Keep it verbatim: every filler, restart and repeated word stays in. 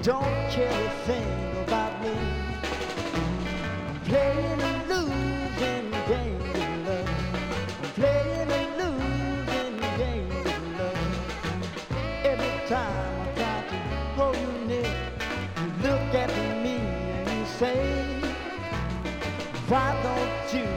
don't care a thing about me. I'm playing a losing game with love. I'm playing a losing game with love. Every time I try to hold you near, you look at me and you say, why don't you